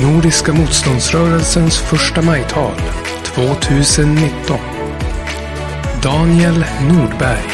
Nordiska motståndsrörelsens första majtal 2019. Daniel Nordberg.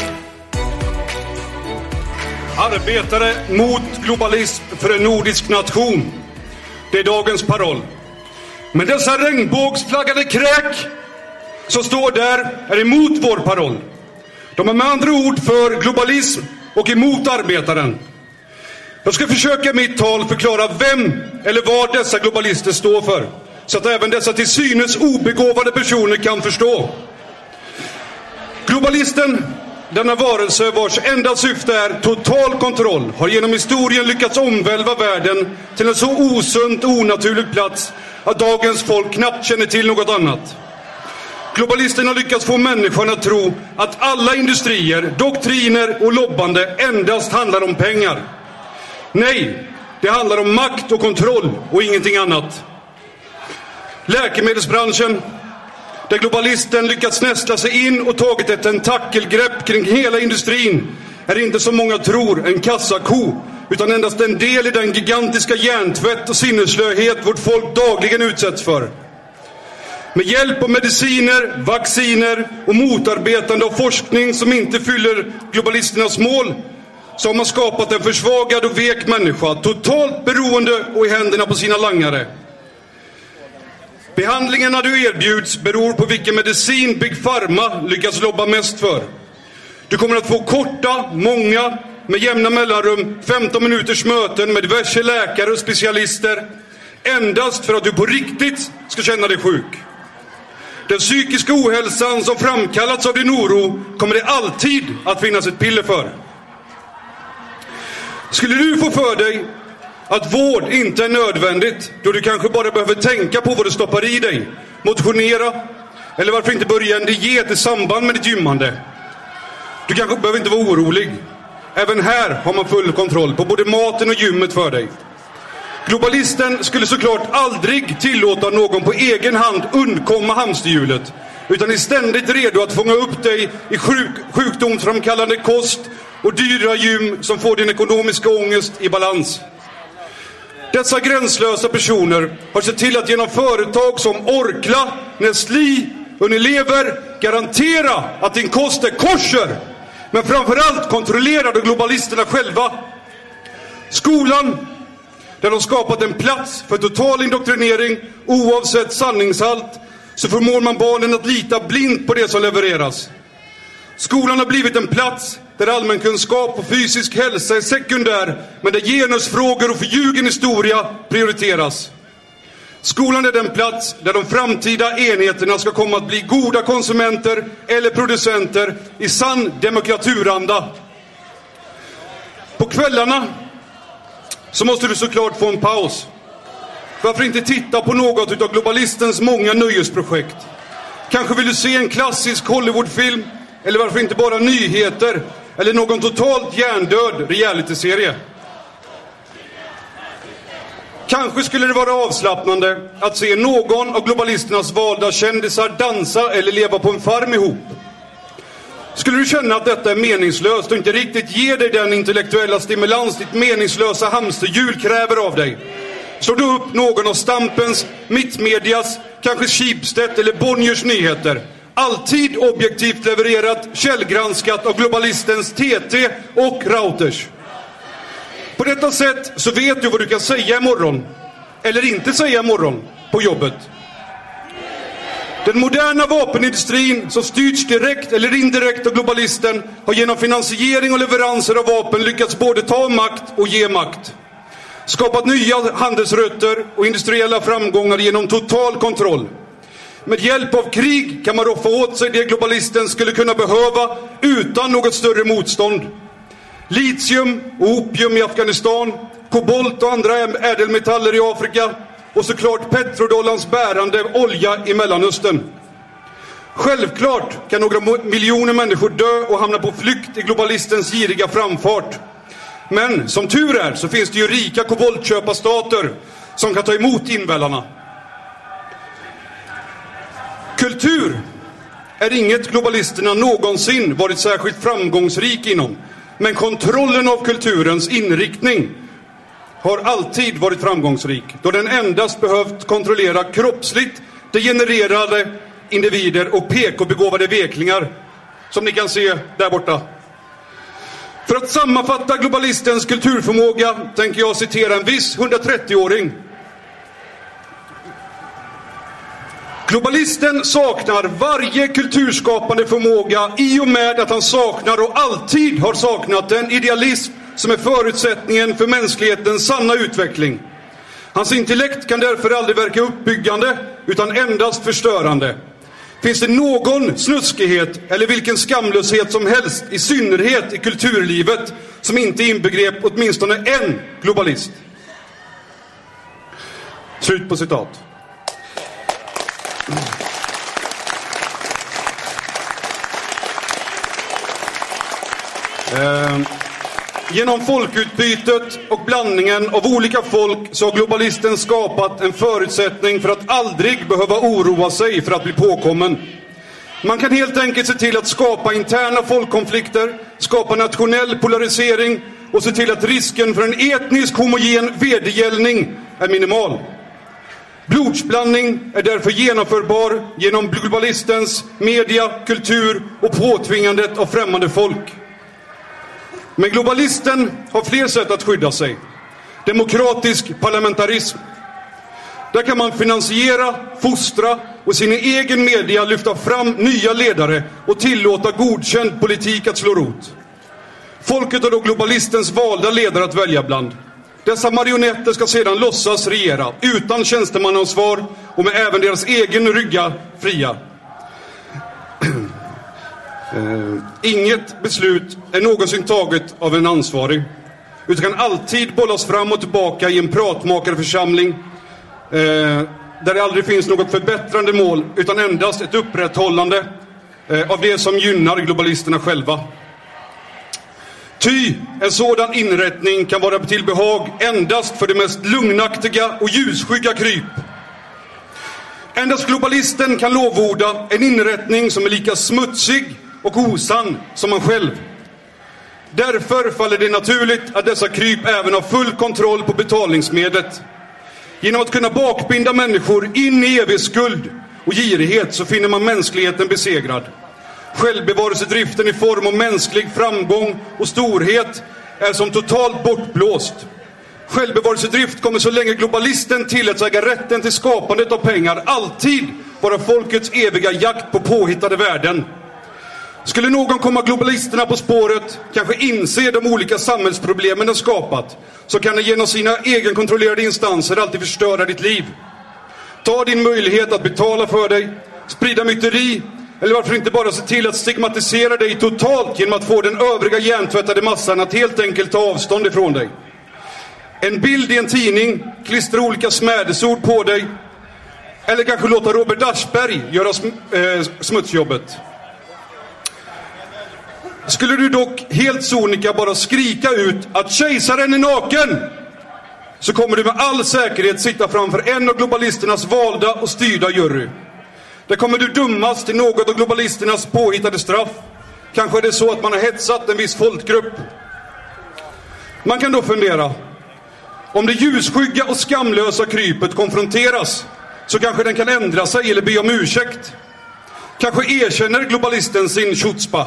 Arbetare mot globalism för en nordisk nation. Det är dagens paroll. Men dessa regnbågsflaggade kräk som står där är emot vår paroll. De är med andra ord för globalism och emot arbetaren. Jag ska försöka i mitt tal förklara vem eller vad dessa globalister står för, så att även dessa till synes obegåvade personer kan förstå. Globalisten, denna varelse vars enda syfte är total kontroll, har genom historien lyckats omvälva världen till en så osunt och onaturlig plats att dagens folk knappt känner till något annat. Globalisten har lyckats få människorna att tro att alla industrier, doktriner och lobbande endast handlar om pengar. Nej, det handlar om makt och kontroll och ingenting annat. Läkemedelsbranschen, där globalisten lyckats nästla sig in och tagit ett tentakelgrepp kring hela industrin, är inte som många tror en kassako, utan endast en del i den gigantiska hjärntvätt och sinneslöhet vårt folk dagligen utsätts för. Med hjälp av mediciner, vacciner och motarbetande av forskning som inte fyller globalisternas mål, så har man skapat en försvagad och vek människa, totalt beroende och i händerna på sina langare. Behandlingarna du erbjuds beror på vilken medicin Big Pharma lyckas lobba mest för. Du kommer att få korta, många, med jämna mellanrum 15 minuters möten med diverse läkare och specialister, endast för att du på riktigt ska känna dig sjuk. Den psykiska ohälsan som framkallats av din oro kommer det alltid att finnas ett piller för. Skulle du få för dig att vård inte är nödvändigt, då du kanske bara behöver tänka på vad du stoppar i dig, motionera, eller varför inte börja en diet i samband med ditt gymmande? Du kanske behöver inte vara orolig. Även här har man full kontroll på både maten och gymmet för dig. Globalisten skulle såklart aldrig tillåta någon på egen hand undkomma hamsterhjulet, utan är ständigt redo att fånga upp dig i sjukdomsframkallande kost och dyra gym som får din ekonomiska ångest i balans. Dessa gränslösa personer har sett till att genom företag som Orkla, Nestlé, Unilever garantera att din kost är kosher, men framförallt kontrollerade globalisterna själva. Skolan, där de skapat en plats för total indoktrinering oavsett sanningshalt, så förmår man barnen att lita blint på det som levereras. Skolan har blivit en plats där allmänkunskap och fysisk hälsa är sekundär, men där genusfrågor och förljugen historia prioriteras. Skolan är den plats där de framtida enheterna ska komma att bli goda konsumenter eller producenter i sann demokraturanda. På kvällarna så måste du såklart få en paus. Varför inte titta på något av globalistens många nöjesprojekt? Kanske vill du se en klassisk Hollywoodfilm, eller varför inte bara nyheter eller någon totalt hjärndöd realityserie. Kanske skulle det vara avslappnande att se någon av globalisternas valda kändisar dansa eller leva på en farm ihop. Skulle du känna att detta är meningslöst och inte riktigt ger dig den intellektuella stimulans ditt meningslösa hamsterhjul kräver av dig, slår du upp någon av Stampens, Mittmedias, kanske Schibsted eller Bonniers nyheter. Alltid objektivt levererat, källgranskat av globalistens TT och Reuters. På detta sätt så vet du vad du kan säga imorgon, eller inte säga imorgon, på jobbet. Den moderna vapenindustrin, som styrts direkt eller indirekt av globalisten, har genom finansiering och leveranser av vapen lyckats både ta makt och ge makt. Skapat nya handelsrötter och industriella framgångar genom total kontroll. Med hjälp av krig kan man roffa åt sig det globalisten skulle kunna behöva utan något större motstånd. Litium och opium i Afghanistan, kobolt och andra ädelmetaller i Afrika och såklart petrodollarns bärande olja i Mellanöstern. Självklart kan några miljoner människor dö och hamna på flykt i globalistens giriga framfart. Men som tur är så finns det ju rika koboltköparstater som kan ta emot invällarna. Kultur är inget globalisterna någonsin varit särskilt framgångsrik inom. Men kontrollen av kulturens inriktning har alltid varit framgångsrik, då den endast behövt kontrollera kroppsligt degenererade individer och PK-begåvade veklingar, som ni kan se där borta. För att sammanfatta globalistens kulturförmåga tänker jag citera en viss 130-åring. Globalisten saknar varje kulturskapande förmåga i och med att han saknar och alltid har saknat den idealism som är förutsättningen för mänsklighetens sanna utveckling. Hans intellekt kan därför aldrig verka uppbyggande utan endast förstörande. Finns det någon snuskighet eller vilken skamlöshet som helst, i synnerhet i kulturlivet, som inte inbegrep åtminstone en globalist? Slut på citat. Genom folkutbytet och blandningen av olika folk så har globalisten skapat en förutsättning för att aldrig behöva oroa sig för att bli påkommen. Man kan helt enkelt se till att skapa interna folkkonflikter, skapa nationell polarisering och se till att risken för en etnisk homogen vedergällning är minimal. Blodsblandning är därför genomförbar genom globalistens media, kultur och påtvingandet av främmande folk. Men globalisten har fler sätt att skydda sig. Demokratisk parlamentarism. Där kan man finansiera, fostra och sin egen media lyfta fram nya ledare och tillåta godkänd politik att slå rot. Folket har då globalistens valda ledare att välja bland. Dessa marionetter ska sedan låtsas regera utan tjänstemannaansvar och med även deras egen rygga fria. Inget beslut är någonsin taget av en ansvarig, utan kan alltid bollas fram och tillbaka i en pratmakarförsamling där det aldrig finns något förbättrande mål utan endast ett upprätthållande av det som gynnar globalisterna själva. Ty en sådan inrättning kan vara till behag endast för det mest lugnaktiga och ljusskygga kryp. Endast globalisten kan lovorda en inrättning som är lika smutsig och osann som man själv. Därför faller det naturligt att dessa kryp även har full kontroll på betalningsmedlet. Genom att kunna bakbinda människor in i evig skuld och girighet så finner man mänskligheten besegrad. Självbevarelsedriften i form av mänsklig framgång och storhet är som totalt bortblåst. Självbevarelsedrift kommer så länge globalisten tilläts äga rätten till skapandet av pengar alltid vara folkets eviga jakt på påhittade värden. Skulle någon komma globalisterna på spåret, kanske inse de olika samhällsproblemen de skapat, så kan det genom sina egenkontrollerade instanser alltid förstöra ditt liv. Ta din möjlighet att betala för dig, sprida myteri, eller varför inte bara se till att stigmatisera dig totalt genom att få den övriga hjärntvättade massan att helt enkelt ta avstånd ifrån dig. En bild i en tidning, klistra olika smädesord på dig, eller kanske låta Robert Aschberg göra smutsjobbet. Skulle du dock helt sonika bara skrika ut att kejsaren är naken, så kommer du med all säkerhet sitta framför en av globalisternas valda och styrda jury. Där kommer du dummas till något av globalisternas påhittade straff. Kanske är det så att man har hetsat en viss folkgrupp. Man kan då fundera, om det ljusskygga och skamlösa krypet konfronteras, så kanske den kan ändra sig eller be om ursäkt. Kanske erkänner globalisten sin chutzpah.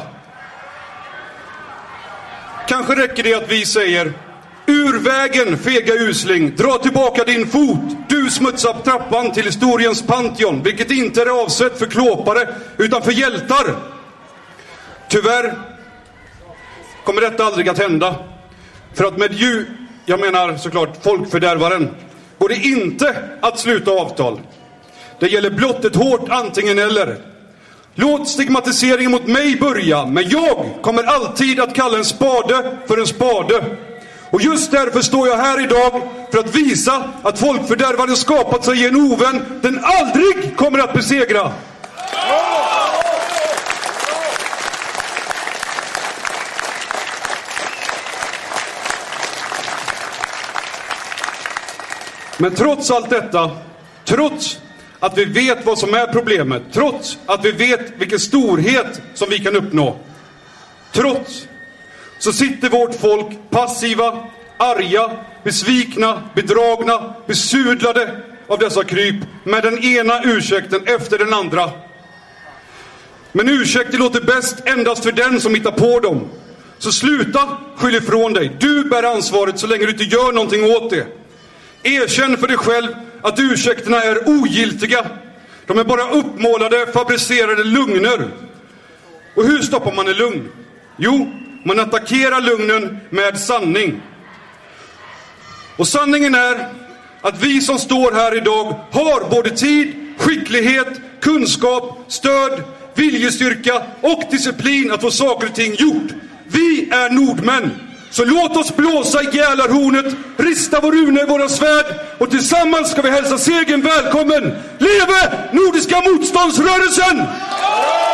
Kanske räcker det att vi säger: ur vägen, fega usling, dra tillbaka din fot. Du smutsar trappan till historiens Pantheon, vilket inte är avsett för klåpare utan för hjältar. Tyvärr kommer detta aldrig att hända. För att jag menar såklart folkfördärvaren, går det inte att sluta avtal. Det gäller blott ett hårt antingen eller. Låt stigmatiseringen mot mig börja, men jag kommer alltid att kalla en spade för en spade. Och just därför står jag här idag, för att visa att folkfördärvaren skapat sig en ovän den aldrig kommer att besegra. Men trots allt detta, trots att vi vet vad som är problemet, trots att vi vet vilken storhet som vi kan uppnå, trots så sitter vårt folk passiva arga, besvikna, bedragna, besudlade av dessa kryp med den ena ursäkten efter den andra. Men ursäkter låter bäst endast för den som hittar på dem. Så sluta skyll ifrån dig. Du bär ansvaret så länge du inte gör någonting åt det. Erkänn för dig själv att ursäkterna är ogiltiga. De är bara uppmålade, fabricerade lögner. Och hur stoppar man en lögn? Jo, man attackerar lögnen med sanning. Och sanningen är att vi som står här idag har både tid, skicklighet, kunskap, stöd, viljestyrka och disciplin att få saker och ting gjort. Vi är nordmän. Så låt oss blåsa i gälarhornet, rista vår rune i våra svärd och tillsammans ska vi hälsa segern välkommen. Leve Nordiska motståndsrörelsen!